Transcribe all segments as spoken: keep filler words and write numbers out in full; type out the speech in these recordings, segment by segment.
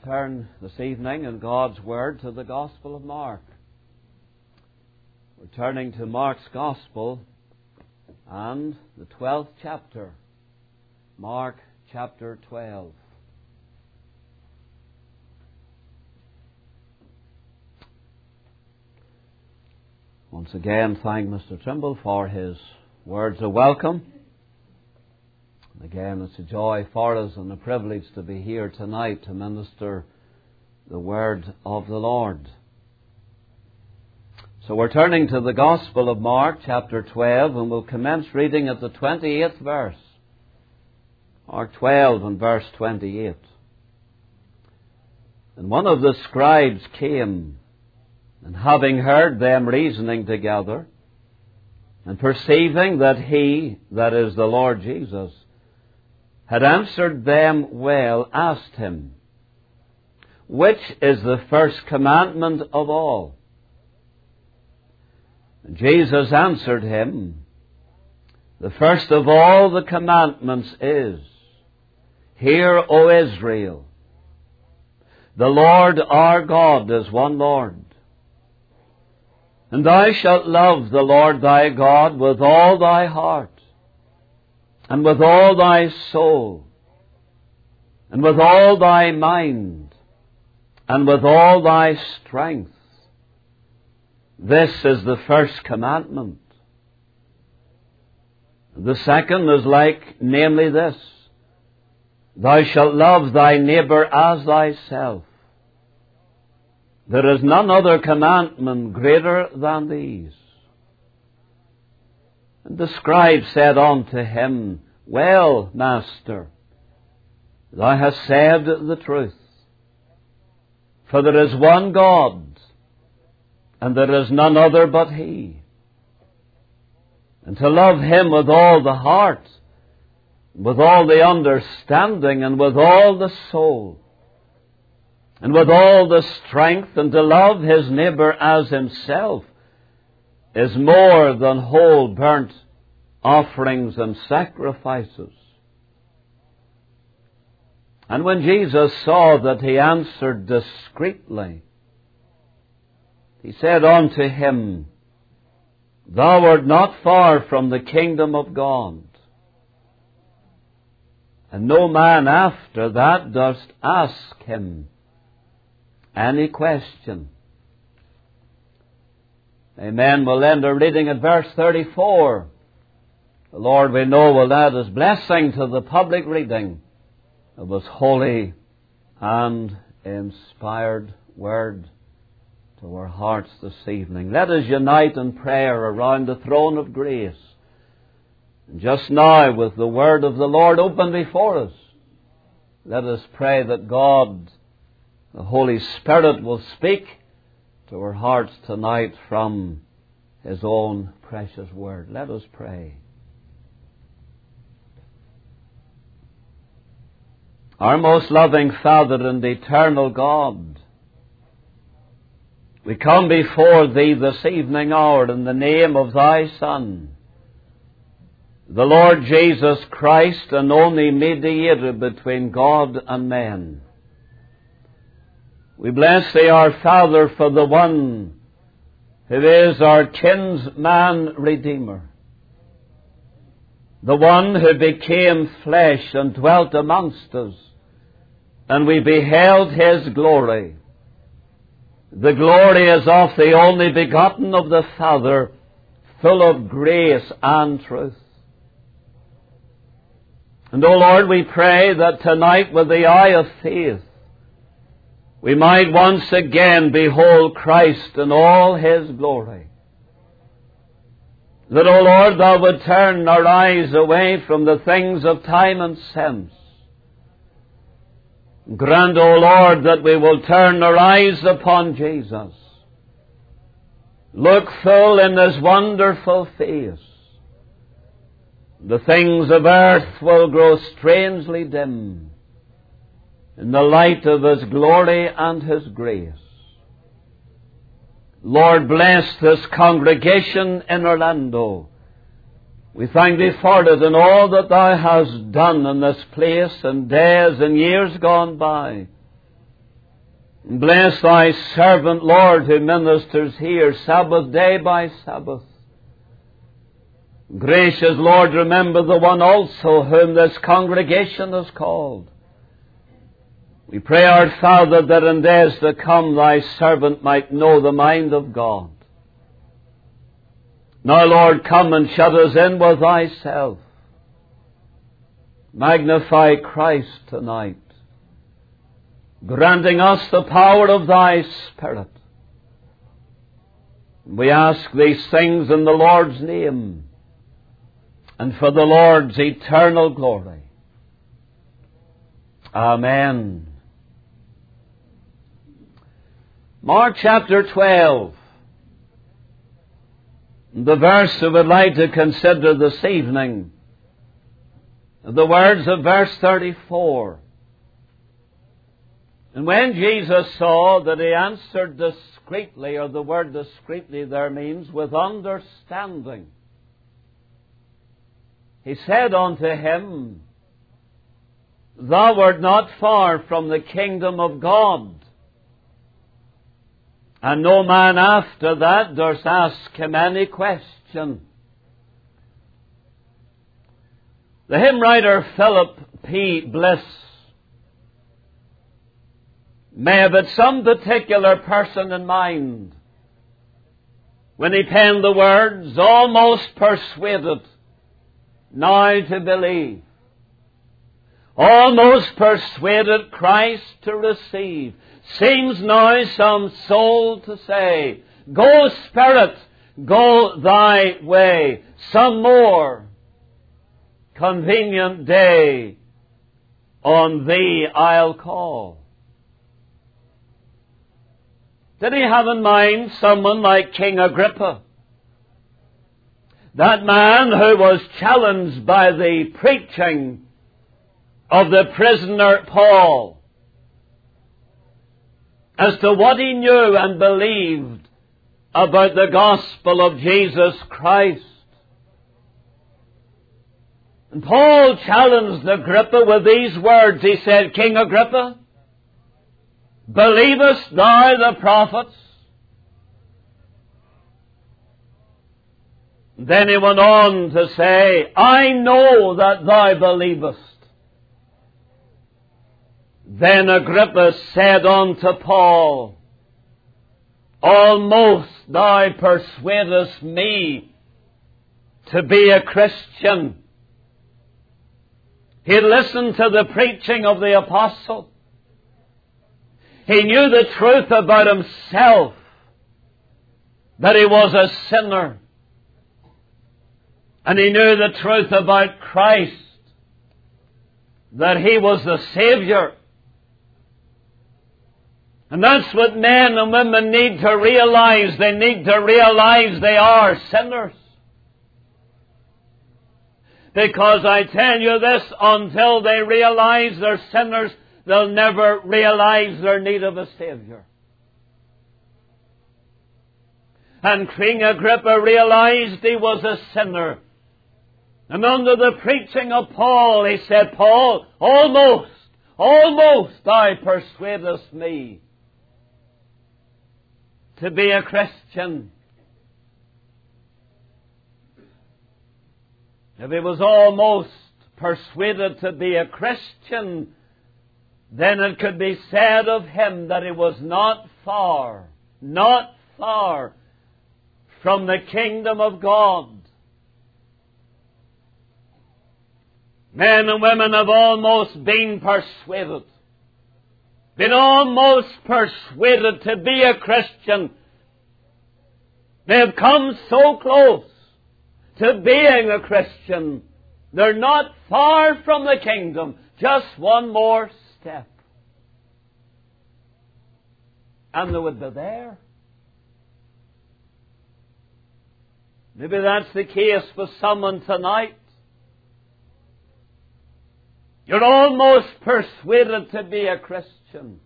turn this evening in God's Word to the Gospel of Mark. We're turning to Mark's Gospel and the twelfth chapter. Mark chapter twelve. Once again, thank Mister Trimble for his words of welcome. Again, it's a joy for us and a privilege to be here tonight to minister the Word of the Lord. So we're turning to the Gospel of Mark, chapter twelve, and we'll commence reading at the twenty-eighth verse. Mark twelve and verse twenty-eight. And one of the scribes came, and having heard them reasoning together, and perceiving that he, that is the Lord Jesus, had answered them well, asked him, which is the first commandment of all? And Jesus answered him, the first of all the commandments is, Hear, O Israel, the Lord our God is one Lord. And thou shalt love the Lord thy God with all thy heart, and with all thy soul, and with all thy mind, and with all thy strength. This is the first commandment. The second is like, namely this, Thou shalt love thy neighbour as thyself. There is none other commandment greater than these. And the scribe said unto him, Well, Master, thou hast said the truth. For there is one God, and there is none other but He. And to love Him with all the heart, with all the understanding, and with all the soul, and with all the strength, and to love his neighbour as himself, is more than whole burnt offerings and sacrifices. And when Jesus saw that he answered discreetly, he said unto him, Thou art not far from the kingdom of God. And no man after that dost ask him any question. Amen. We'll end our reading at verse thirty-four. The Lord, we know, will add His blessing to the public reading of His holy and inspired Word to our hearts this evening. Let us unite in prayer around the throne of grace. And just now, with the Word of the Lord open before us, let us pray that God, the Holy Spirit, will speak to our hearts tonight from His own precious Word. Let us pray. Our most loving Father and eternal God, we come before Thee this evening hour in the name of Thy Son, the Lord Jesus Christ, and only mediator between God and men. We bless Thee, our Father, for the one who is our kinsman Redeemer, the one who became flesh and dwelt amongst us, and we beheld His glory. The glory is of the only begotten of the Father, full of grace and truth. And, O Lord, we pray that tonight with the eye of faith, we might once again behold Christ in all His glory. That, O Lord, Thou would turn our eyes away from the things of time and sense. Grant, O Lord, that we will turn our eyes upon Jesus. Look full in His wonderful face. The things of earth will grow strangely dim in the light of His glory and His grace. Lord, bless this congregation in Orlando. We thank Thee for it and all that Thou hast done in this place in days and years gone by. Bless thy servant, Lord, who ministers here Sabbath day by Sabbath. Gracious Lord, remember the one also whom this congregation has called. We pray, our Father, that in days to come thy servant might know the mind of God. Now, Lord, come and shut us in with thyself. Magnify Christ tonight, granting us the power of thy Spirit. We ask these things in the Lord's name and for the Lord's eternal glory. Amen. Mark chapter twelve. The verse we would like to consider this evening, the words of verse thirty-four. And when Jesus saw that he answered discreetly, or the word discreetly there means with understanding, he said unto him, Thou art not far from the kingdom of God. And no man after that durst ask him any question. The hymn writer Philip P. Bliss may have had some particular person in mind when he penned the words, almost persuaded now to believe, almost persuaded Christ to receive. Seems now some soul to say, Go, Spirit, go thy way. Some more convenient day on thee I'll call. Did he have in mind someone like King Agrippa? That man who was challenged by the preaching of the prisoner Paul as to what he knew and believed about the gospel of Jesus Christ. And Paul challenged Agrippa with these words. He said, King Agrippa, believest thou the prophets? Then he went on to say, I know that thou believest. Then Agrippa said unto Paul, Almost thou persuadest me to be a Christian. He listened to the preaching of the apostle. He knew the truth about himself, that he was a sinner. And he knew the truth about Christ, that he was the Savior. And that's what men and women need to realize. They need to realize they are sinners. Because I tell you this, until they realize they're sinners, they'll never realize their need of a Savior. And King Agrippa realized he was a sinner. And under the preaching of Paul, he said, Paul, almost, almost thou persuadest me to be a Christian. If he was almost persuaded to be a Christian, then it could be said of him that he was not far, not far from the kingdom of God. Men and women have almost been persuaded, been almost persuaded to be a Christian. They have come so close to being a Christian. They're not far from the kingdom. Just one more step, and they would be there. Maybe that's the case with someone tonight. You're almost persuaded to be a Christian.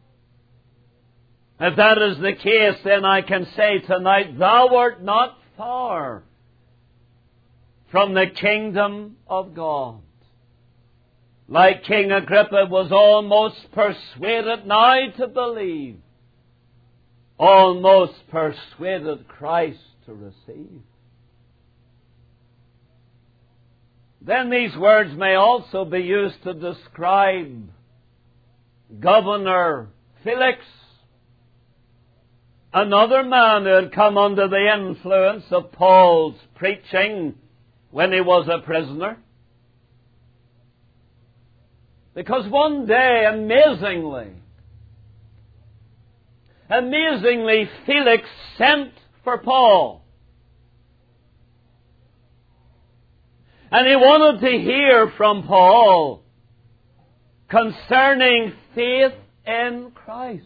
If that is the case, then I can say tonight, thou art not far from the kingdom of God. like King Agrippa, was almost persuaded now to believe, almost persuaded Christ to receive. Then these words may also be used to describe Governor Felix, another man who had come under the influence of Paul's preaching when he was a prisoner. Because one day, amazingly, amazingly, Felix sent for Paul. And he wanted to hear from Paul concerning faith in Christ.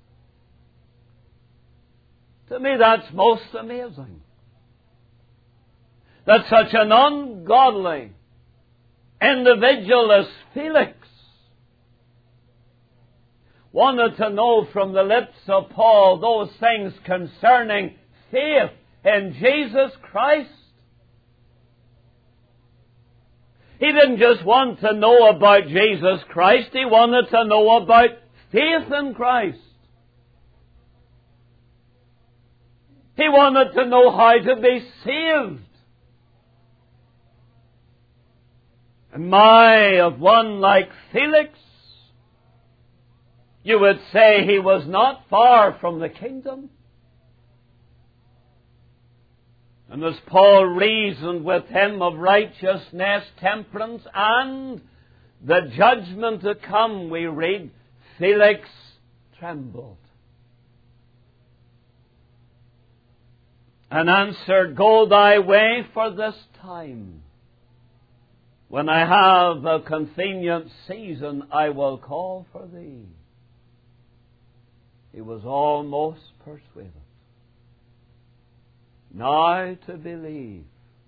To me, that's most amazing. That such an ungodly individual as Felix wanted to know from the lips of Paul those things concerning faith in Jesus Christ. He didn't just want to know about Jesus Christ, he wanted to know about faith in Christ. He wanted to know how to be saved. And my, of one like Felix, you would say he was not far from the kingdom. And as Paul reasoned with him of righteousness, temperance, and the judgment to come, we read, Felix trembled and answered, Go thy way for this time. When I have a convenient season, I will call for thee. He was almost persuaded now to believe.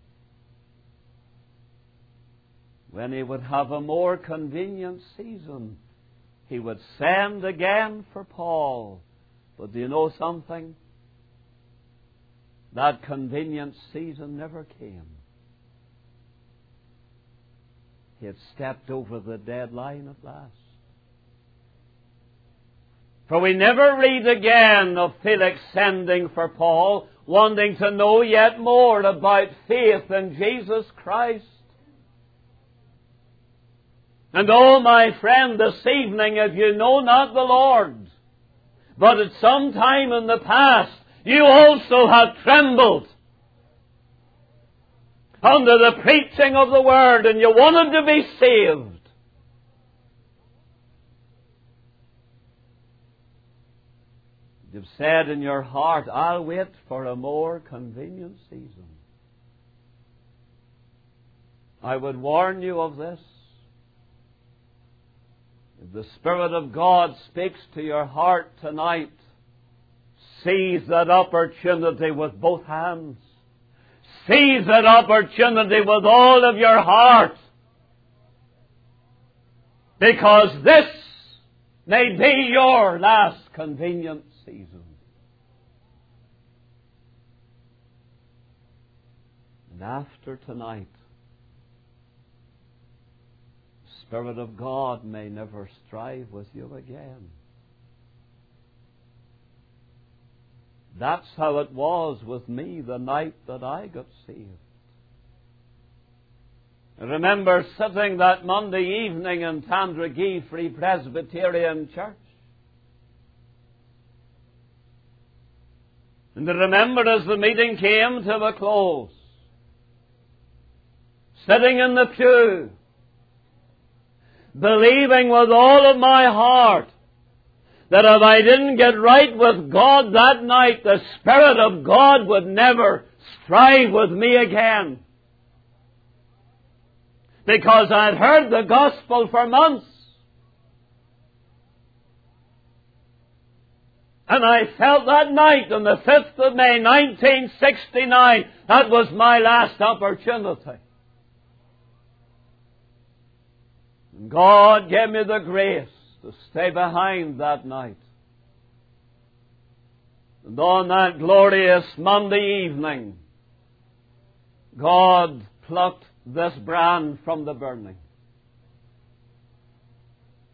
When he would have a more convenient season, he would send again for Paul. But do you know something? That convenient season never came. He had stepped over the deadline at last. For we never read again of Felix sending for Paul, wanting to know yet more about faith in Jesus Christ. And oh, my friend, this evening, if you know not the Lord, but at some time in the past, you also have trembled under the preaching of the Word, and you wanted to be saved. You've said in your heart, I'll wait for a more convenient season. I would warn you of this. If the Spirit of God speaks to your heart tonight, seize that opportunity with both hands. Seize that opportunity with all of your heart. Because this may be your last convenient season. And after tonight, the Spirit of God may never strive with you again. That's how it was with me the night that I got saved. I remember sitting that Monday evening in Tandragee Free Presbyterian Church. And I remember as the meeting came to a close, sitting in the pew, believing with all of my heart that if I didn't get right with God that night, the Spirit of God would never strive with me again. Because I'd heard the gospel for months. And I felt that night on the fifth of May, nineteen sixty-nine, that was my last opportunity. And God gave me the grace to stay behind that night. And on that glorious Monday evening, God plucked this brand from the burning.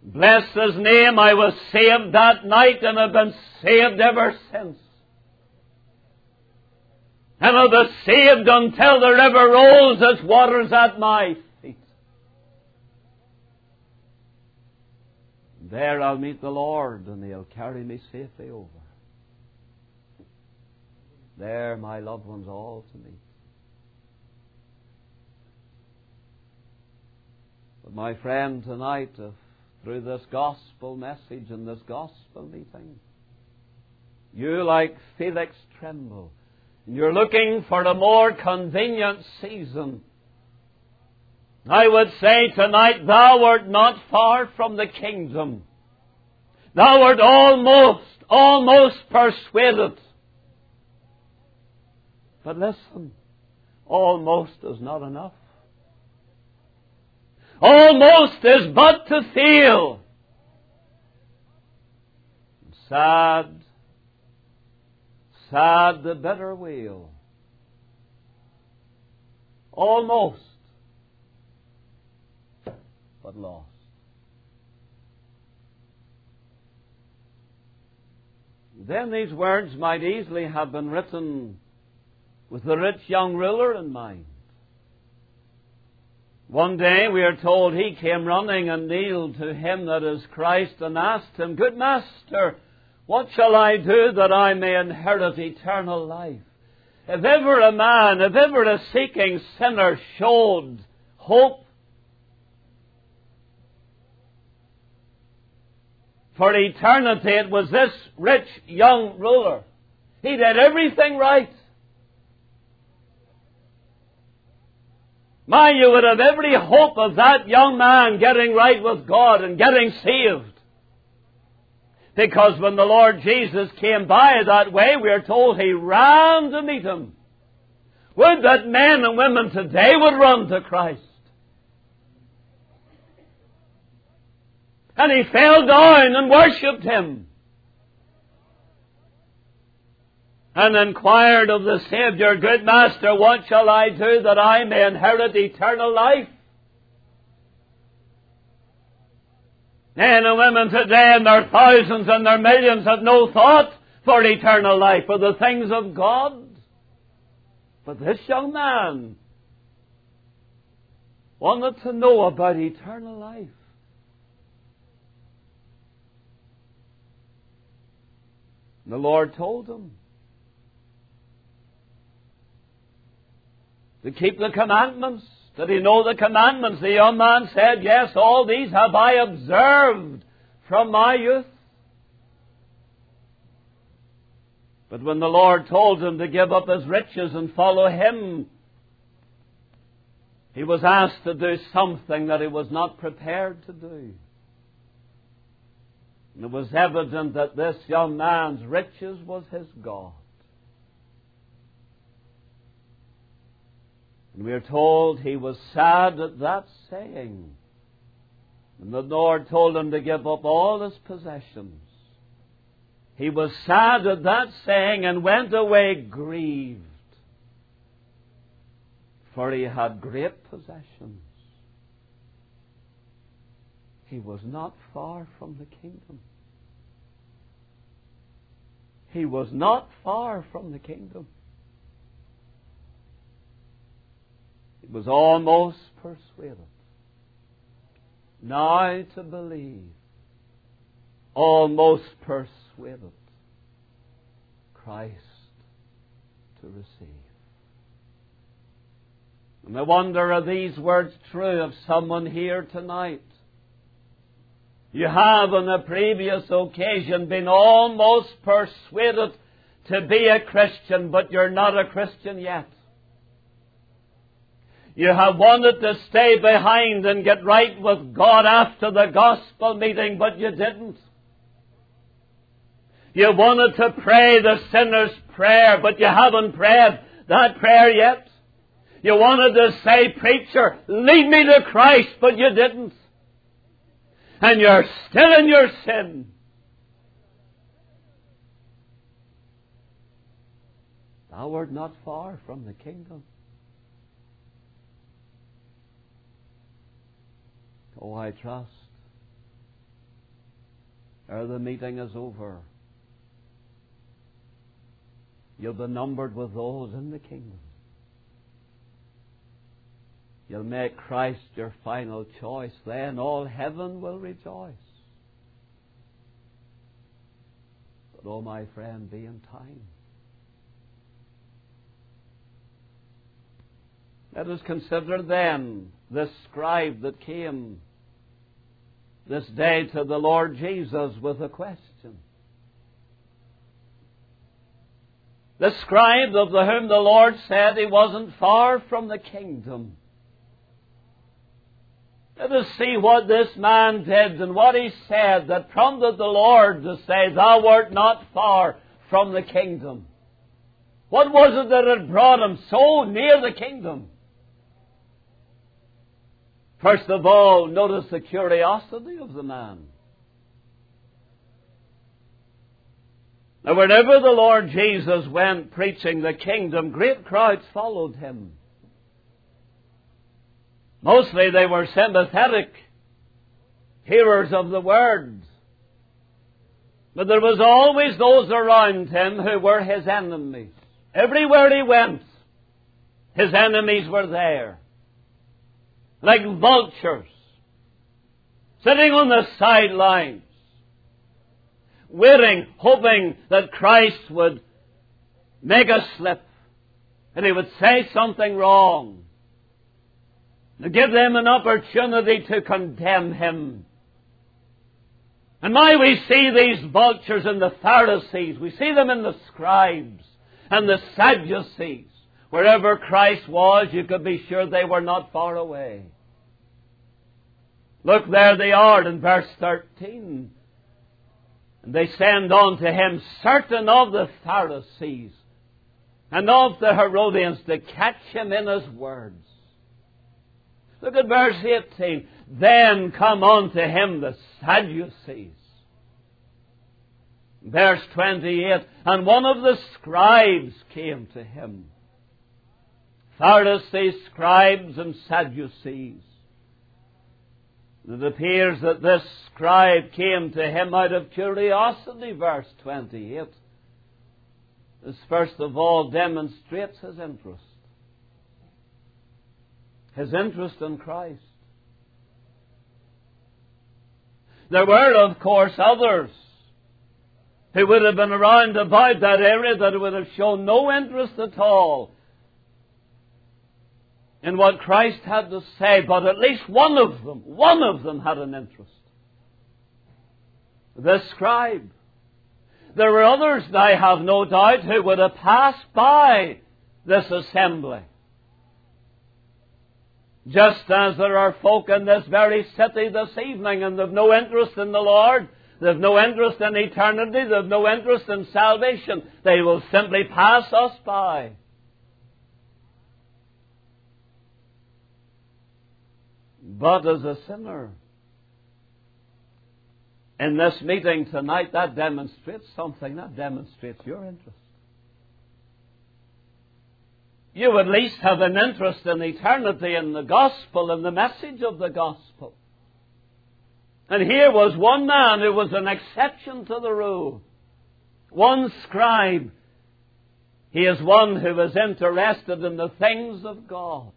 Bless His name, I was saved that night and have been saved ever since. And I'll be saved until the river rolls its waters at my feet. There I'll meet the Lord, and He'll carry me safely over. There my loved ones all to meet. But my friend, tonight, if through this gospel message and this gospel meeting, you, like Felix, tremble, and you're looking for a more convenient season, I would say tonight, thou art not far from the kingdom. Thou art almost, almost persuaded. But listen, almost is not enough. Almost is but to feel. Sad, sad the bitter wail. Almost, but lost. Then these words might easily have been written with the rich young ruler in mind. One day we are told he came running and kneeled to Him that is Christ and asked Him, Good Master, what shall I do that I may inherit eternal life? If ever a man, if ever a seeking sinner showed hope for eternity, it was this rich young ruler. He did everything right. My, you would have every hope of that young man getting right with God and getting saved. Because when the Lord Jesus came by that way, we are told He ran to meet Him. Would that men and women today would run to Christ. And he fell down and worshipped Him. And inquired of the Savior, Good Master, what shall I do that I may inherit eternal life? Men and women today in their thousands and their millions have no thought for eternal life, for the things of God. But this young man wanted to know about eternal life. The Lord told him to keep the commandments. Did he know the commandments? The young man said, Yes, all these have I observed from my youth. But when the Lord told him to give up his riches and follow Him, he was asked to do something that he was not prepared to do. And it was evident that this young man's riches was his God. And we are told he was sad at that saying. And the Lord told him to give up all his possessions. He was sad at that saying and went away grieved, for he had great possessions. He was not far from the kingdom. He was not far from the kingdom. He was almost persuaded now to believe, almost persuaded Christ to receive. And I wonder, are these words true of someone here tonight? You have on a previous occasion been almost persuaded to be a Christian, but you're not a Christian yet. You have wanted to stay behind and get right with God after the gospel meeting, but you didn't. You wanted to pray the sinner's prayer, but you haven't prayed that prayer yet. You wanted to say, Preacher, lead me to Christ, but you didn't. And you're still in your sin. Thou art not far from the kingdom. Oh, I trust ere the meeting is over, you'll be numbered with those in the kingdom. You'll make Christ your final choice. Then all heaven will rejoice. But, oh, my friend, be in time. Let us consider then this scribe that came this day to the Lord Jesus with a question. The scribe of whom the Lord said he wasn't far from the kingdom. Let us see what this man did and what he said that prompted the Lord to say, thou art not far from the kingdom. What was it that had brought him so near the kingdom? First of all, notice the curiosity of the man. Now, wherever the Lord Jesus went preaching the kingdom, great crowds followed him. Mostly they were sympathetic hearers of the words. But there was always those around him who were his enemies. Everywhere he went, his enemies were there. Like vultures, sitting on the sidelines, waiting, hoping that Christ would make a slip, and he would say something wrong, to give them an opportunity to condemn him. And now we see these vultures in the Pharisees, we see them in the scribes and the Sadducees. Wherever Christ was, you could be sure they were not far away. Look, there they are in verse thirteen. And they send on to him certain of the Pharisees and of the Herodians to catch him in his words. Look at verse eighteen. Then come unto him the Sadducees. Verse twenty-eight. And one of the scribes came to him. Pharisees, scribes, and Sadducees. It appears that this scribe came to him out of curiosity, verse twenty-eight. This first of all demonstrates his interest. His interest in Christ. There were, of course, others who would have been around about that area that would have shown no interest at all in what Christ had to say, but at least one of them, one of them had an interest. This scribe. There were others, I have no doubt, who would have passed by this assembly. Just as there are folk in this very city this evening and they've no interest in the Lord, they've no interest in eternity, they've no interest in salvation, they will simply pass us by. But as a sinner, in this meeting tonight, that demonstrates something. That demonstrates your interest. You at least have an interest in eternity, in the gospel, in the message of the gospel. And here was one man who was an exception to the rule. One scribe. He is one who is interested in the things of God.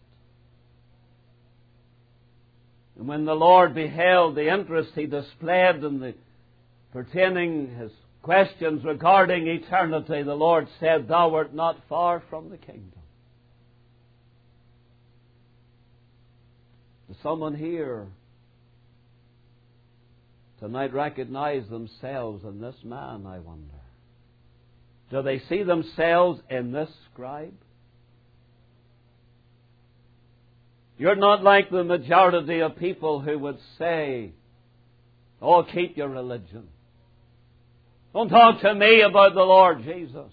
And when the Lord beheld the interest he displayed in the pertaining his questions regarding eternity, the Lord said, thou art not far from the kingdom. Does someone here tonight recognize themselves in this man, I wonder? Do they see themselves in this scribe? You're not like the majority of people who would say, oh, keep your religion. Don't talk to me about the Lord Jesus.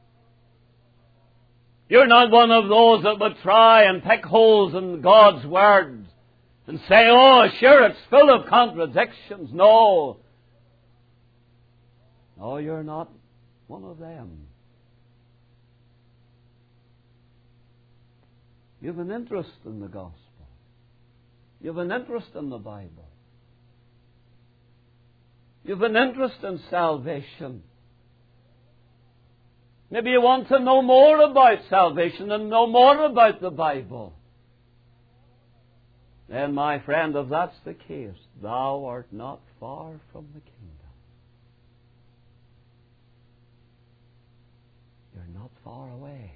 You're not one of those that would try and pick holes in God's words and say, oh, sure, it's full of contradictions. No. No, you're not one of them. You have an interest in the gospel. You have an interest in the Bible. You've an interest in salvation. Maybe you want to know more about salvation and know more about the Bible. Then, my friend, if that's the case, thou art not far from the kingdom. You're not far away.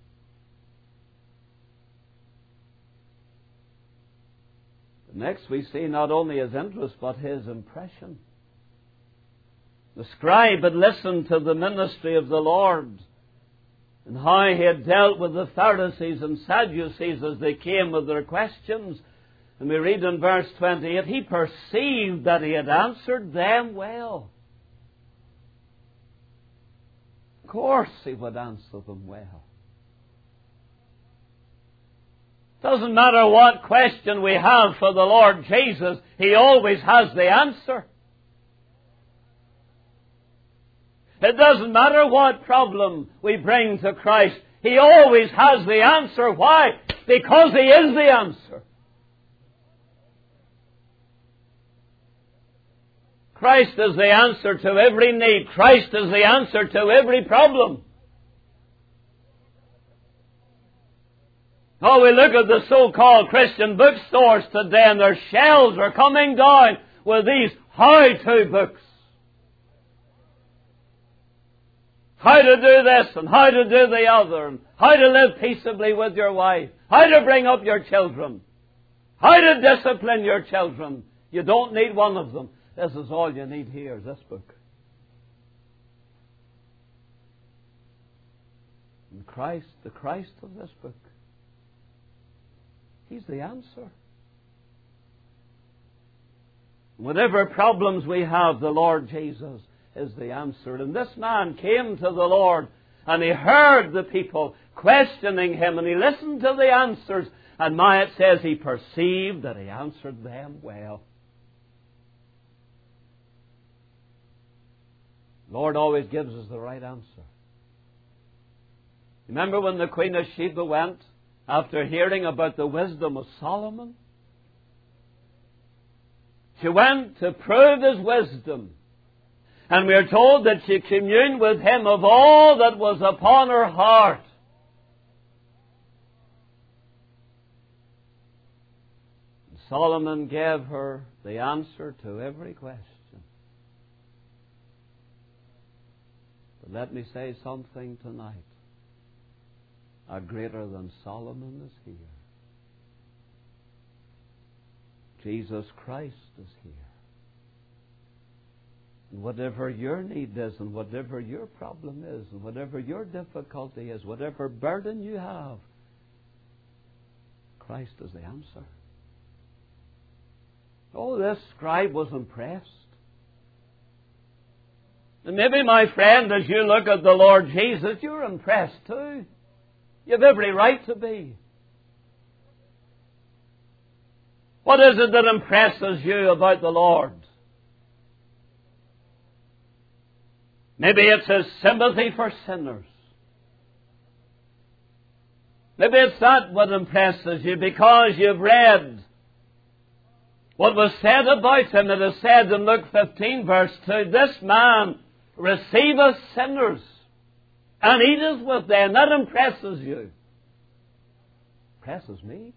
Next, we see not only his interest, but his impression. The scribe had listened to the ministry of the Lord and how he had dealt with the Pharisees and Sadducees as they came with their questions. And we read in verse twenty-eight, he perceived that he had answered them well. Of course he would answer them well. Doesn't matter what question we have for the Lord Jesus, He always has the answer. It doesn't matter what problem we bring to Christ, He always has the answer. Why? Because He is the answer. Christ is the answer to every need. Christ is the answer to every problem. Oh, we look at the so-called Christian bookstores today and their shelves are coming down with these how-to books. How to do this and how to do the other, and how to live peaceably with your wife, how to bring up your children, how to discipline your children. You don't need one of them. This is all you need here, this book. And Christ, the Christ of this book, He's the answer. Whatever problems we have, the Lord Jesus is the answer. And this man came to the Lord and he heard the people questioning him and he listened to the answers. And now it says he perceived that he answered them well. The Lord always gives us the right answer. Remember when the Queen of Sheba went after hearing about the wisdom of Solomon? She went to prove his wisdom. And we are told that she communed with him of all that was upon her heart. And Solomon gave her the answer to every question. But let me say something tonight. A greater than Solomon is here. Jesus Christ is here. And whatever your need is, and whatever your problem is, and whatever your difficulty is, whatever burden you have, Christ is the answer. Oh, this scribe was impressed. And maybe, my friend, as you look at the Lord Jesus, you're impressed too. You have every right to be. What is it that impresses you about the Lord? Maybe it's His sympathy for sinners. Maybe it's that what impresses you because you've read what was said about Him. It is said in Luke fifteen verse two, this man receiveth sinners and eateth with them. That impresses you. Impresses me.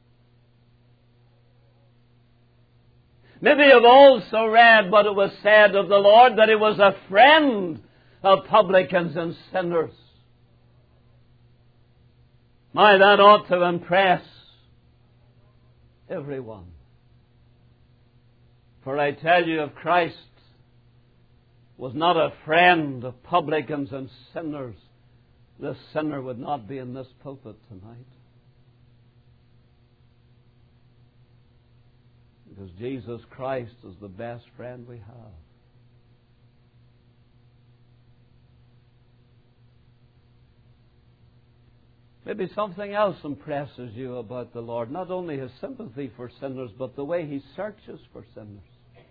Maybe you've also read what it was said of the Lord, that He was a friend of publicans and sinners. My, that ought to impress everyone. For I tell you, if Christ was not a friend of publicans and sinners, this sinner would not be in this pulpit tonight. Because Jesus Christ is the best friend we have. Maybe something else impresses you about the Lord. Not only His sympathy for sinners, but the way He searches for sinners.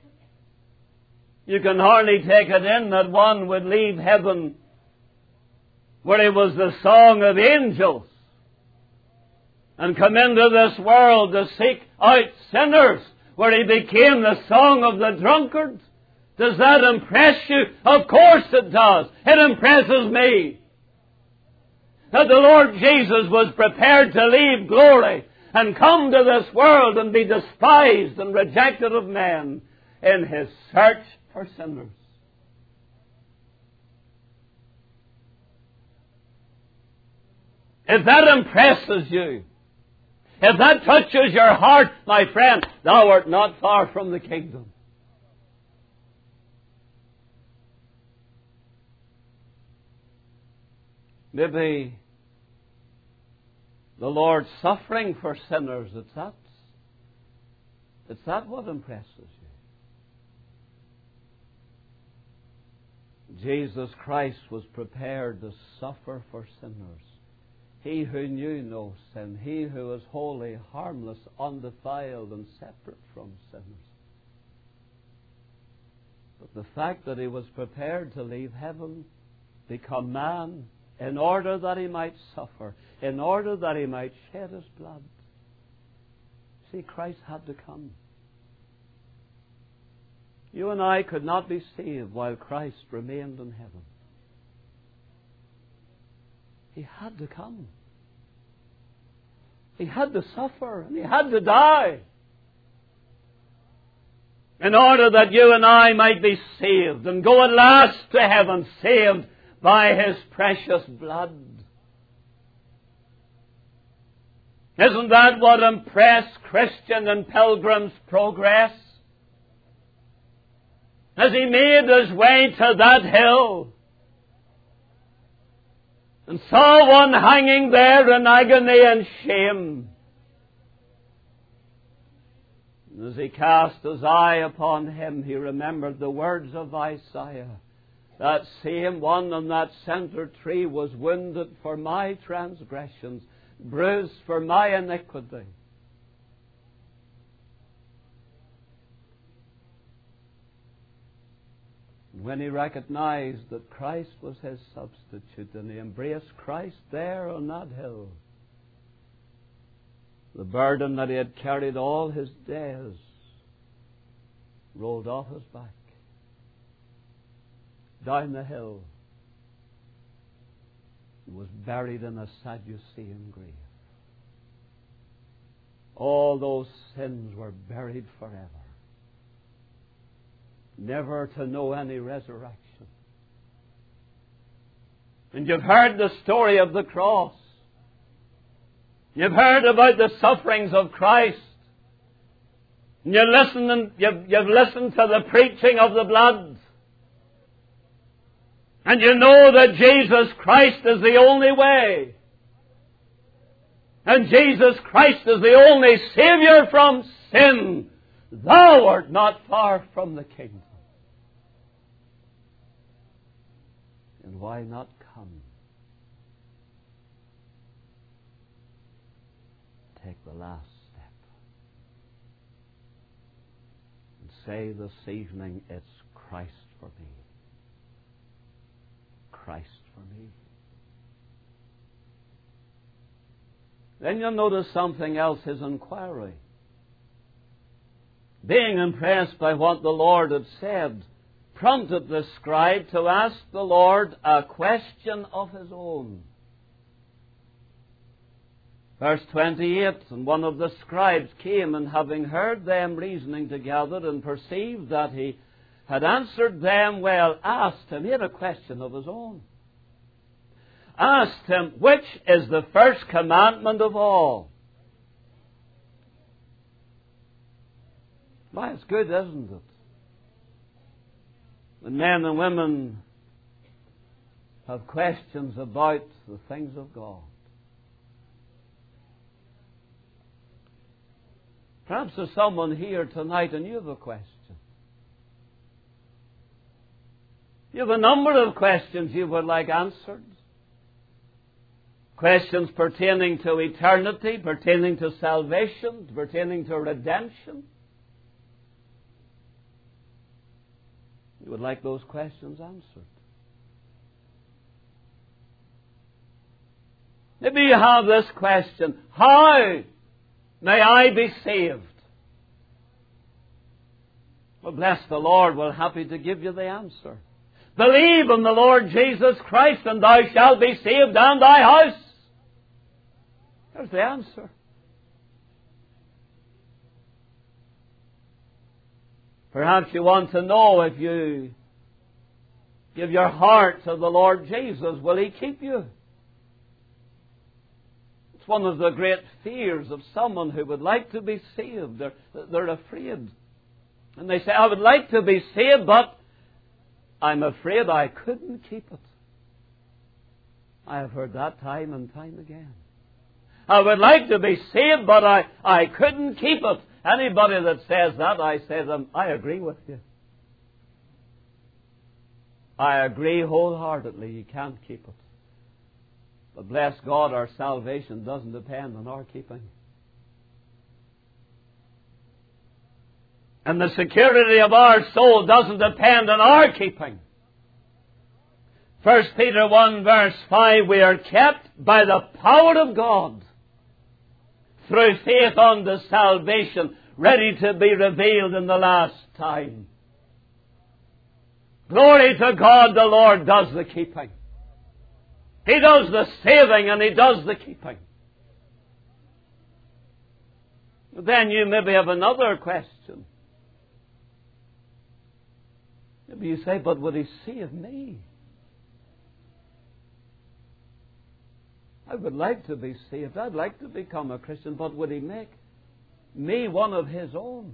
You can hardly take it in that one would leave heaven where it was the song of angels and come into this world to seek out sinners, where He became the song of the drunkard Does that impress you? Of course it does. It impresses me. That the Lord Jesus was prepared to leave glory and come to this world and be despised and rejected of men in His search for sinners. If that impresses you, if that touches your heart, my friend, thou art not far from the kingdom. Maybe the Lord suffering for sinners, it's that, it's that what impresses you. Jesus Christ was prepared to suffer for sinners. He who knew no sin, He who was holy, harmless, undefiled, and separate from sinners. But the fact that He was prepared to leave heaven, become man, in order that He might suffer, in order that He might shed His blood. See, Christ had to come. You and I could not be saved while Christ remained in heaven. He had to come. He had to suffer and He had to die in order that you and I might be saved and go at last to heaven, saved by His precious blood. Isn't that what impressed Christian and Pilgrim's Progress? As he made his way to that hill and saw one hanging there in agony and shame. And as he cast his eye upon him, he remembered the words of Isaiah. That same one on that center tree was wounded for my transgressions, bruised for my iniquity. When he recognized that Christ was his substitute and he embraced Christ there on that hill, the burden that he had carried all his days rolled off his back, down the hill, and was buried in a Sadducean grave. All those sins were buried forever, never to know any resurrection. And you've heard the story of the cross. You've heard about the sufferings of Christ. And you listen and you've, you've listened to the preaching of the blood. And you know that Jesus Christ is the only way. And Jesus Christ is the only Savior from sin. Thou art not far from the kingdom. And why not come? Take the last step. And say this evening, it's Christ for me. Christ for me. Then you'll notice something else, his inquiry. Being impressed by what the Lord had said, prompted the scribe to ask the Lord a question of his own. Verse twenty-eight, and one of the scribes came, and having heard them reasoning together and perceived that he had answered them well, asked him, he had a question of his own, asked him, which is the first commandment of all? Why, it's good, isn't it? When men and women have questions about the things of God. Perhaps there's someone here tonight and you have a question. You have a number of questions you would like answered. Questions pertaining to eternity, pertaining to salvation, pertaining to redemption. You would like those questions answered. Maybe you have this question, how may I be saved? Well, bless the Lord, we're happy to give you the answer. Believe in the Lord Jesus Christ, and thou shalt be saved and thy house. There's the answer. Perhaps you want to know, if you give your heart to the Lord Jesus, will He keep you? It's one of the great fears of someone who would like to be saved. They're, they're afraid. And they say, I would like to be saved, but I'm afraid I couldn't keep it. I have heard that time and time again. I would like to be saved, but I, I couldn't keep it. Anybody that says that, I say to them, I agree with you. I agree wholeheartedly. You can't keep it. But bless God, our salvation doesn't depend on our keeping. And the security of our soul doesn't depend on our keeping. First Peter one verse five, we are kept by the power of God through faith unto salvation, ready to be revealed in the last time. Glory to God, the Lord does the keeping. He does the saving and He does the keeping. Then you maybe have another question. Maybe you say, but would He save me? I would like to be saved. I'd like to become a Christian, but would He make me one of His own?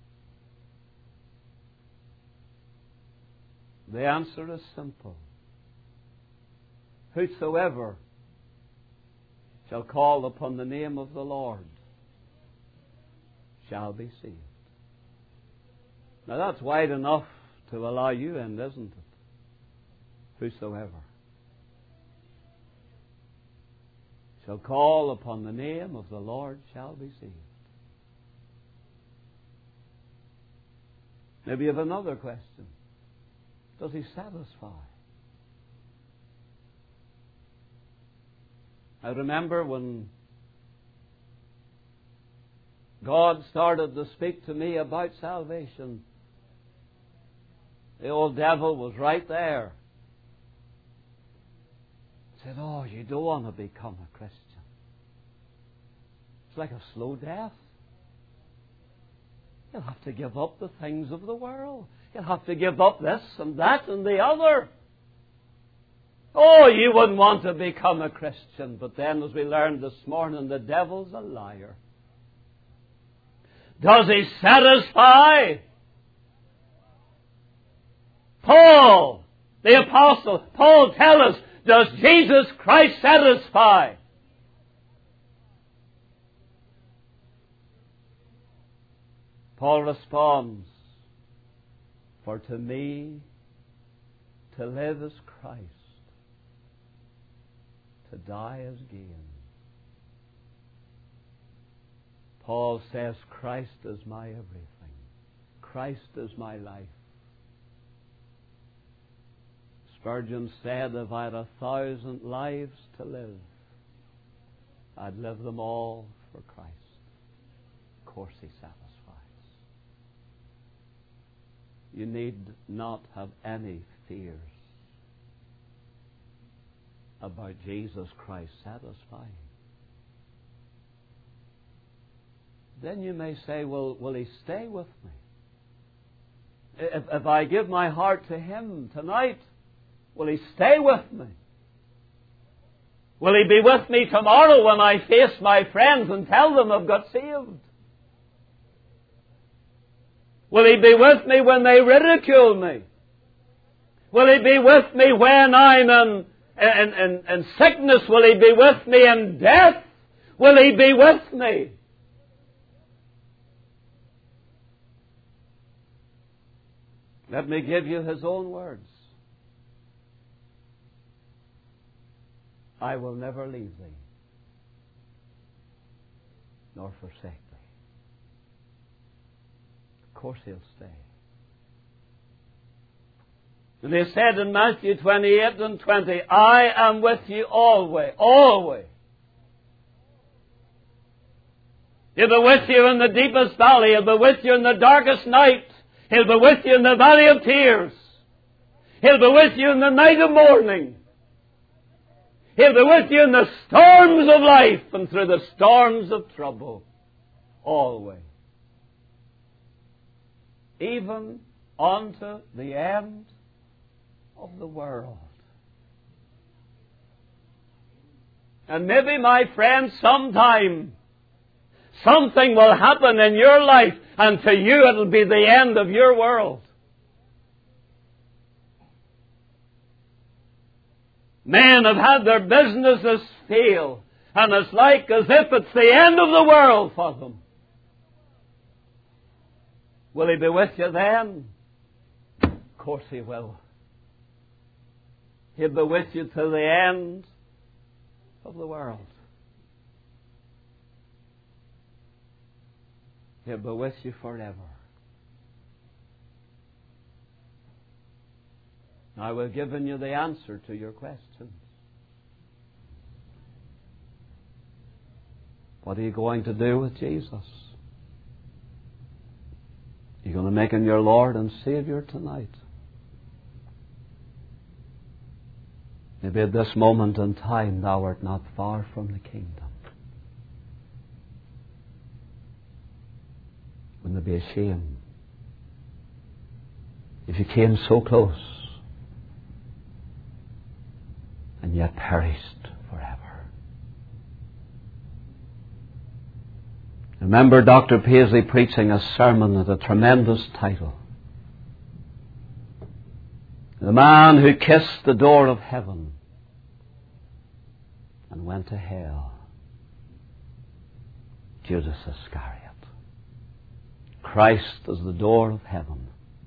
The answer is simple. Whosoever shall call upon the name of the Lord shall be saved. Now that's wide enough to allow you in, isn't it? Whosoever shall call upon the name of the Lord shall be saved. Maybe you have another question. Does He satisfy? I remember when God started to speak to me about salvation, the old devil was right there. Said, oh, you don't want to become a Christian. It's like a slow death. You'll have to give up the things of the world. You'll have to give up this and that and the other. Oh, you wouldn't want to become a Christian. But then, as we learned this morning, the devil's a liar. Does He satisfy? Paul, the apostle, Paul tells us, does Jesus Christ satisfy? Paul responds, for to me to live is Christ, to die is gain. Paul says, Christ is my everything. Christ is my life. Spurgeon said, if I had a thousand lives to live, I'd live them all for Christ. Of course He satisfies. You need not have any fears about Jesus Christ satisfying. Then you may say, well, will He stay with me? If, if I give my heart to Him tonight, will He stay with me? Will He be with me tomorrow when I face my friends and tell them I've got saved? Will He be with me when they ridicule me? Will He be with me when I'm in, in, in, in sickness? Will He be with me in death? Will He be with me? Let me give you His own words. I will never leave thee, nor forsake thee. Of course He'll stay. And He said in Matthew twenty-eight and twenty, I am with you always, always. He'll be with you in the deepest valley. He'll be with you in the darkest night. He'll be with you in the valley of tears. He'll be with you in the night of mourning. He'll be with you in the storms of life and through the storms of trouble. Always. Even unto the end of the world. And maybe, my friend, sometime something will happen in your life, and to you it'll be the end of your world. Men have had their businesses fail, and it's like as if it's the end of the world for them. Will He be with you then? Of course He will. He'll be with you till the end of the world. He'll be with you forever. Now we've given you the answer to your questions. What are you going to do with Jesus? You're going to make Him your Lord and Savior tonight. Maybe at this moment in time thou art not far from the kingdom. Wouldn't it be a shame if you came so close and yet perished forever? Remember Doctor Paisley preaching a sermon with a tremendous title. The man who kissed the door of heaven and went to hell. Judas Iscariot. Christ is the door of heaven.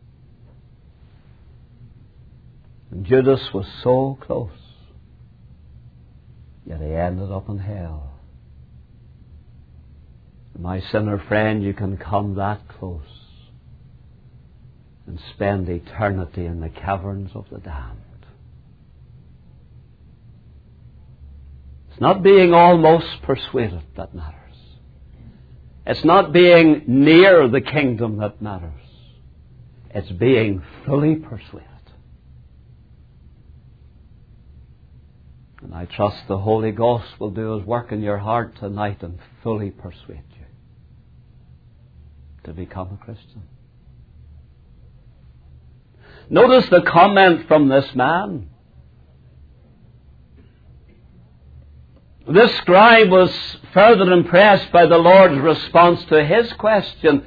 And Judas was so close, yet he ended up in hell. My sinner friend, you can come that close and spend eternity in the caverns of the damned. It's not being almost persuaded that matters. It's not being near the kingdom that matters. It's being fully persuaded. And I trust the Holy Ghost will do His work in your heart tonight and fully persuade you to become a Christian. Notice the comment from this man. This scribe was further impressed by the Lord's response to his question.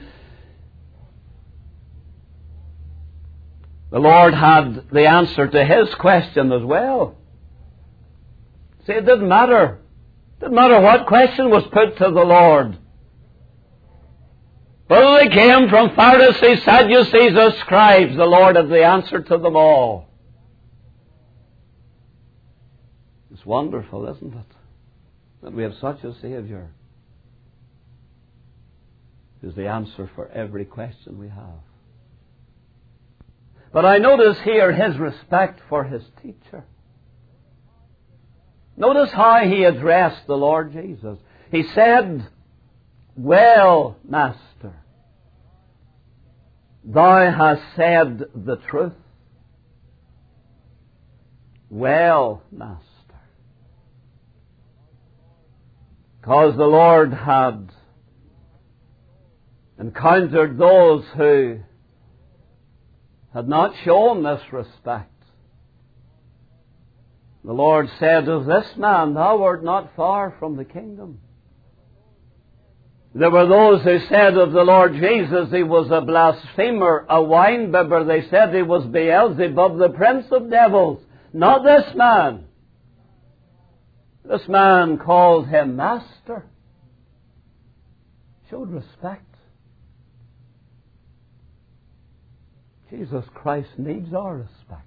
The Lord had the answer to his question as well. See, it didn't matter. It didn't matter what question was put to the Lord. Whether they came from Pharisees, Sadducees, or scribes, the Lord had the answer to them all. It's wonderful, isn't it? That we have such a Savior who's the answer for every question we have. But I notice here His respect for His teacher. Notice how He addressed the Lord Jesus. He said, "Well, Master, thou hast said the truth." Well, Master. Because the Lord had encountered those who had not shown this respect. The Lord said of this man, "Thou art not far from the kingdom." There were those who said of the Lord Jesus, He was a blasphemer, a wine-bibber. They said He was Beelzebub, the prince of devils. Not this man. This man called Him Master. Showed respect. Jesus Christ needs our respect.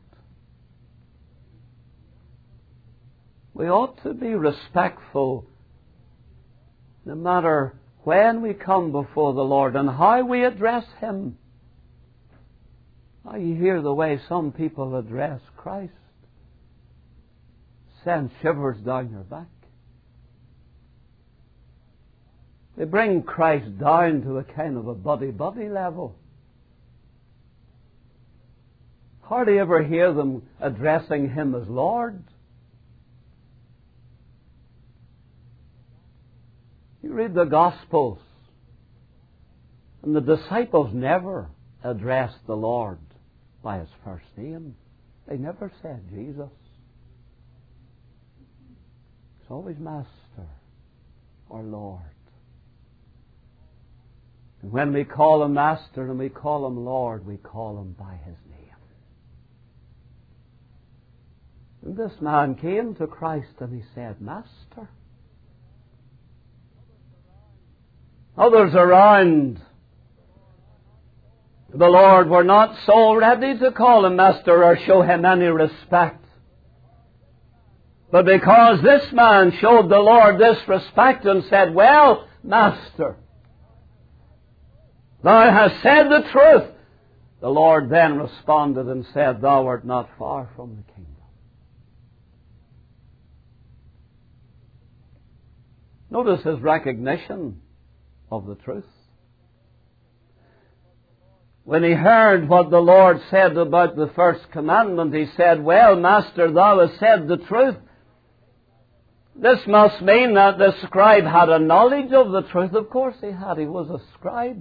We ought to be respectful no matter when we come before the Lord and how we address Him. Now you hear the way some people address Christ. Send shivers down your back. They bring Christ down to a kind of a buddy-buddy level. Hardly ever hear them addressing Him as Lord. You read the Gospels, and the disciples never addressed the Lord by His first name. They never said Jesus. It's always Master or Lord. And when we call Him Master and we call Him Lord, we call Him by His name. And this man came to Christ and he said, Master. Others around the Lord were not so ready to call Him Master or show Him any respect. But because this man showed the Lord this respect and said, well, Master, Thou hast said the truth, the Lord then responded and said, Thou art not far from the kingdom. Notice his recognition of the truth. When he heard what the Lord said about the first commandment, he said, well, Master, Thou hast said the truth. This must mean that the scribe had a knowledge of the truth. Of course he had. He was a scribe.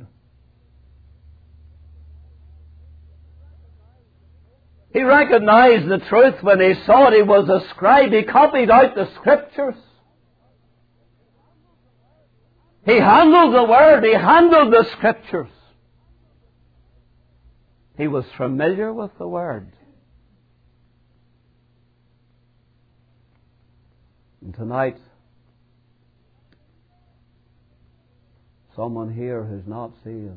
He recognized the truth when he saw he was a scribe. He copied out the Scriptures. He handled the Word. He handled the Scriptures. He was familiar with the Word. And tonight, someone here who's not saved,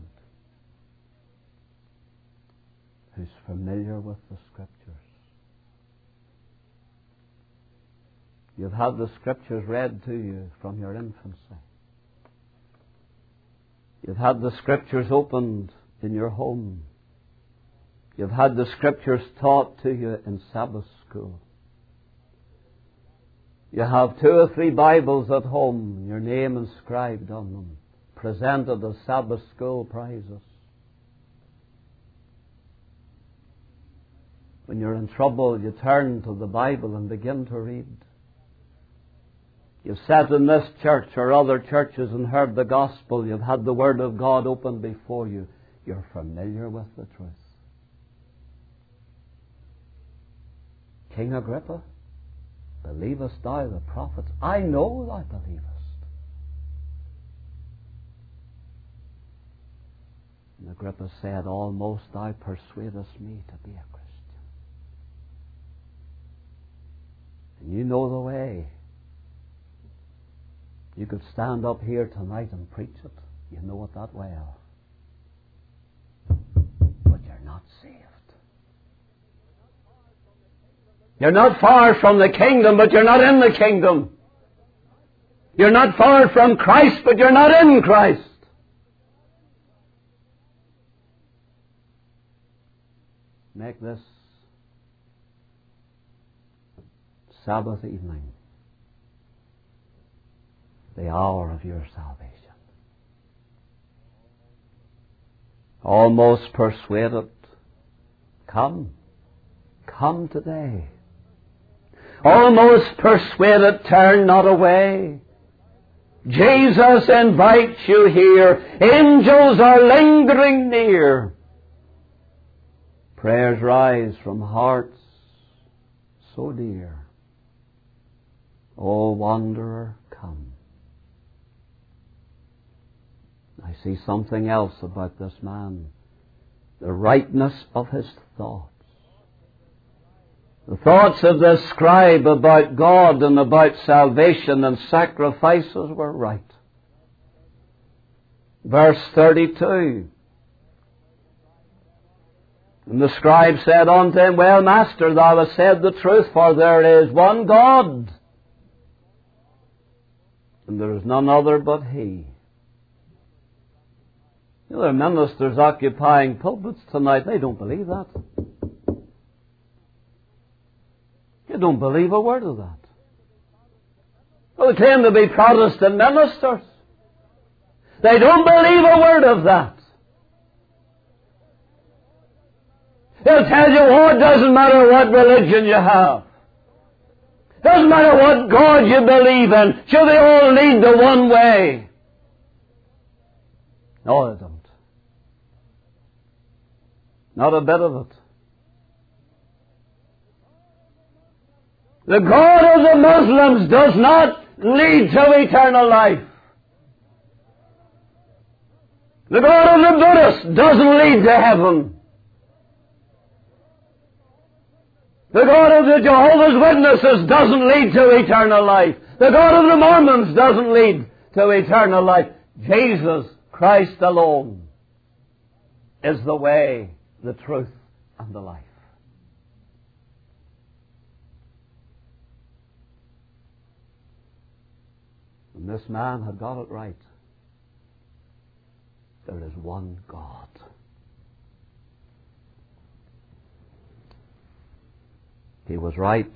who's familiar with the Scriptures. You've had the Scriptures read to you from your infancy. You've had the Scriptures opened in your home. You've had the Scriptures taught to you in Sabbath school. You have two or three Bibles at home, your name inscribed on them, presented as Sabbath school prizes. When you're in trouble, you turn to the Bible and begin to read. You've sat in this church or other churches and heard the gospel. You've had the Word of God open before you. You're familiar with the truth. King Agrippa, believest thou the prophets? I know thou believest. And Agrippa said, almost thou persuadest me to be a Christian. And you know the way. You could stand up here tonight and preach it. You know it that well. But you're not saved. You're not far from the kingdom, but you're not in the kingdom. You're not far from Christ, but you're not in Christ. Make this Sabbath evening the hour of your salvation. Almost persuaded. Come. Come today. Almost persuaded, turn not away. Jesus invites you here. Angels are lingering near. Prayers rise from hearts so dear. O wanderer, come. I see something else about this man. The rightness of his thoughts. The thoughts of this scribe about God and about salvation and sacrifices were right. Verse thirty-two. And the scribe said unto him, well, Master, thou hast said the truth, for there is one God, and there is none other but He. You know, there are ministers occupying pulpits tonight. They don't believe that. They don't believe a word of that. Well, they claim to be Protestant ministers. They don't believe a word of that. He'll tell you, oh, it doesn't matter what religion you have. Doesn't matter what God you believe in. Shall they all lead the one way? No, they don't. Not a bit of it. The God of the Muslims does not lead to eternal life. The God of the Buddhists doesn't lead to heaven. The God of the Jehovah's Witnesses doesn't lead to eternal life. The God of the Mormons doesn't lead to eternal life. Jesus Christ alone is the way, the truth, and the life. And this man had got it right. There is one God. He was right.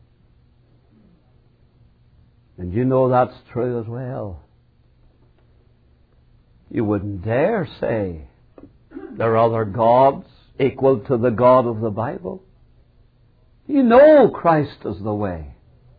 And you know that's true as well. You wouldn't dare say there are other gods equal to the God of the Bible. You know Christ is the way.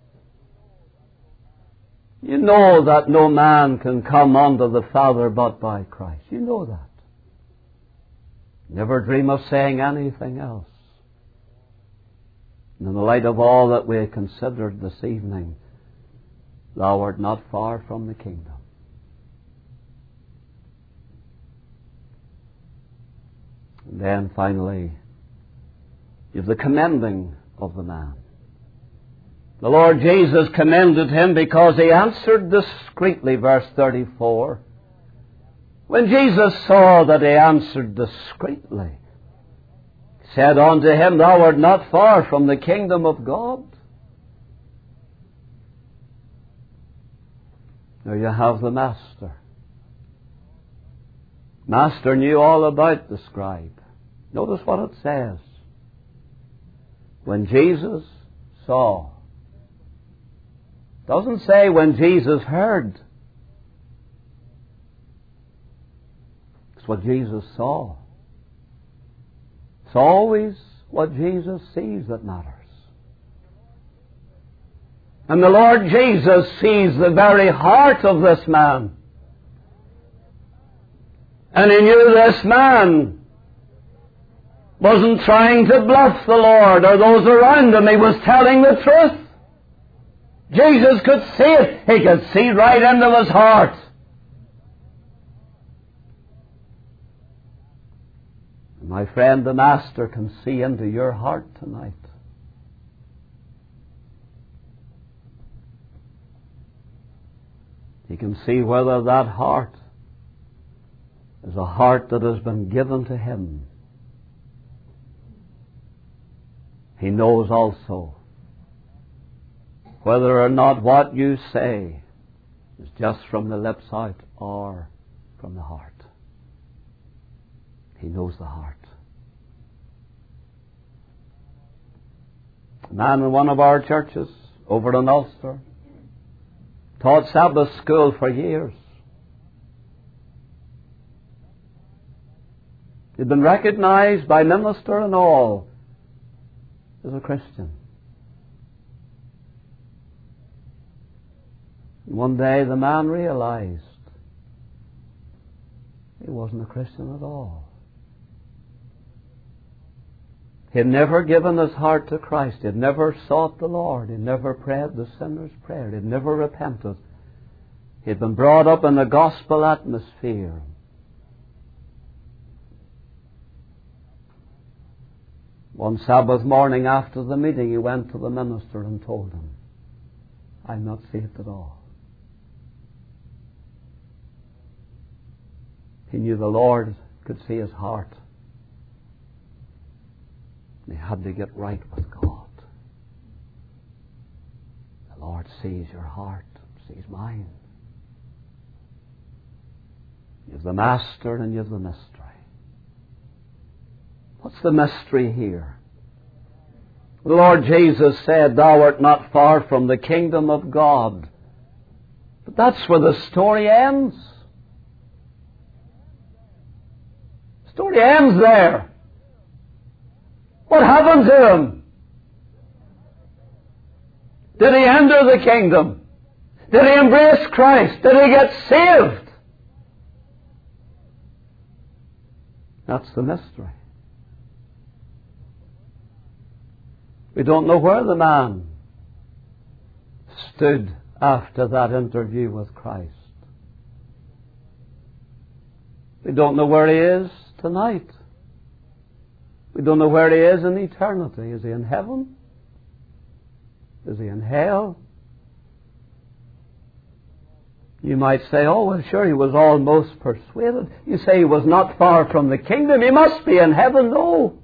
You know that no man can come unto the Father but by Christ. You know that. Never dream of saying anything else. And in the light of all that we considered this evening, thou art not far from the kingdom. And then finally, you have the commending of the man. The Lord Jesus commended him because he answered discreetly, verse thirty-four. When Jesus saw that he answered discreetly, he said unto him, thou art not far from the kingdom of God. There you have the Master. Master knew all about the scribe. Notice what it says. When Jesus saw. It doesn't say when Jesus heard. It's what Jesus saw. It's always what Jesus sees that matters. And the Lord Jesus sees the very heart of this man. And he knew this man wasn't trying to bluff the Lord or those around him. He was telling the truth. Jesus could see it. He could see right into his heart. My friend, the Master can see into your heart tonight. He can see whether that heart is a heart that has been given to Him. He knows also whether or not what you say is just from the lips out or from the heart. He knows the heart. A man in one of our churches over in Ulster taught Sabbath school for years. He'd been recognized by minister and all as a Christian. One day the man realized he wasn't a Christian at all. He had never given his heart to Christ. He had never sought the Lord. He had never prayed the sinner's prayer. He had never repented. He had been brought up in a gospel atmosphere. One Sabbath morning after the meeting, he went to the minister and told him, I'm not saved at all. He knew the Lord could see his heart. And he had to get right with God. The Lord sees your heart, sees mine. You have the Master and you have the mystery. What's the mystery here? The Lord Jesus said, thou art not far from the kingdom of God. But that's where the story ends. The story ends there. What happened to him? Did he enter the kingdom? Did he embrace Christ? Did he get saved? That's the mystery. We don't know where the man stood after that interview with Christ. We don't know where he is tonight. We don't know where he is in eternity. Is he in heaven? Is he in hell? You might say, oh, well, sure, he was almost persuaded. You say he was not far from the kingdom. He must be in heaven. No.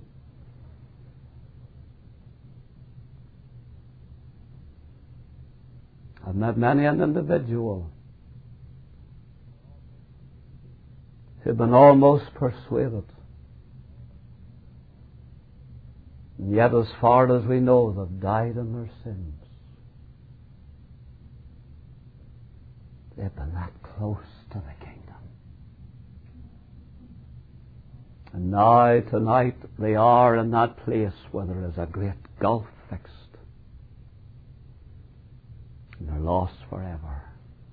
I've met many an individual who've been almost persuaded. And yet, as far as we know, they've died in their sins. They've been that close to the kingdom. And now, tonight, they are in that place where there is a great gulf fixed. And they're lost forever.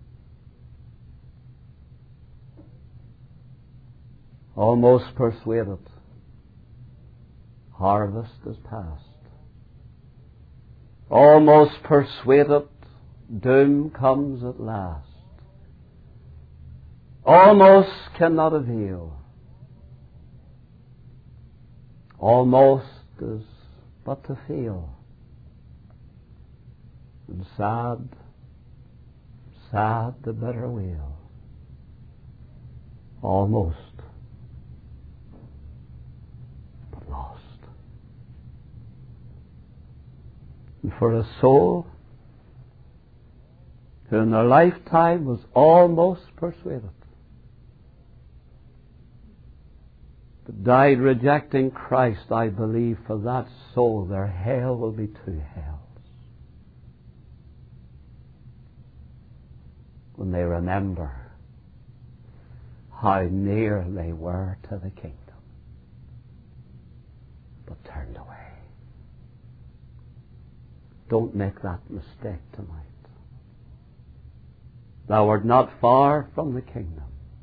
Almost persuaded. Harvest is past. Almost persuaded. Doom comes at last. Almost cannot avail. Almost is but to fail. And sad, sad the bitter wail. Almost, but lost. And for a soul who in their lifetime was almost persuaded, but died rejecting Christ, I believe for that soul their hell will be two hells. When they remember how near they were to the kingdom, but turned away. Don't make that mistake tonight. Thou art not far from the kingdom.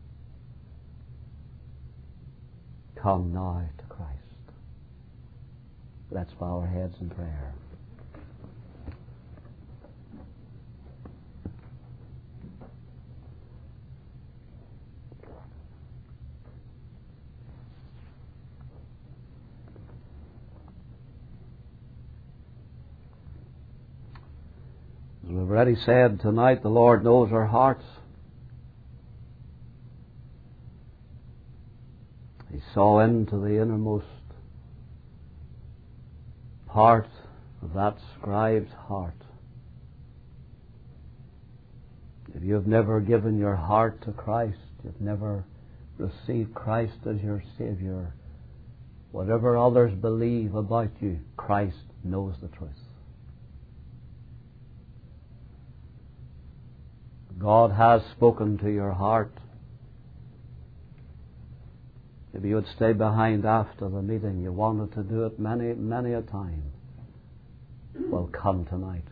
Come now to Christ. Let's bow our heads in prayer. As we've already said tonight, the Lord knows our hearts. He saw into the innermost part of that scribe's heart. If you have never given your heart to Christ, you've never received Christ as your Savior, whatever others believe about you, Christ knows the truth. God has spoken to your heart. If you would stay behind after the meeting, you wanted to do it many, many a time. Well, come tonight.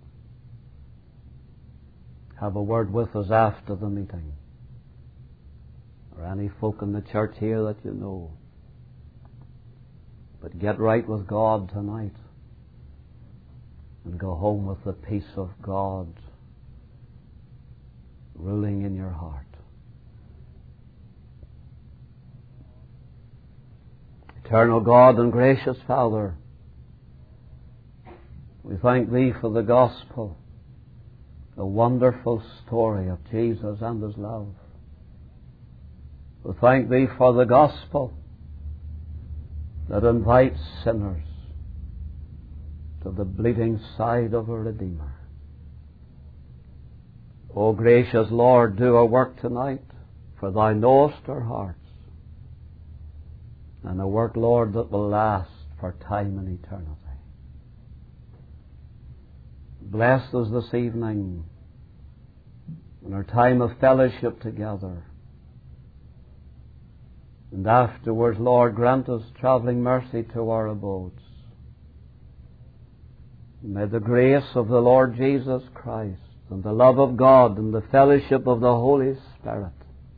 Have a word with us after the meeting. Or any folk in the church here that you know. But get right with God tonight. And go home with the peace of God ruling in your heart. Eternal God and gracious Father, we thank Thee for the gospel, the wonderful story of Jesus and His love. We thank Thee for the gospel that invites sinners to the bleeding side of a Redeemer. O gracious Lord, do a work tonight, for Thou knowest our hearts, and a work, Lord, that will last for time and eternity. Bless us this evening in our time of fellowship together. And afterwards, Lord, grant us travelling mercy to our abodes. May the grace of the Lord Jesus Christ and the love of God and the fellowship of the Holy Spirit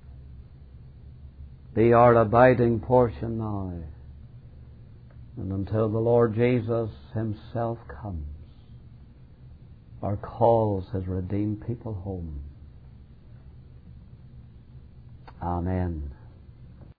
be our abiding portion now and until the Lord Jesus Himself comes or calls His redeemed people home. Amen.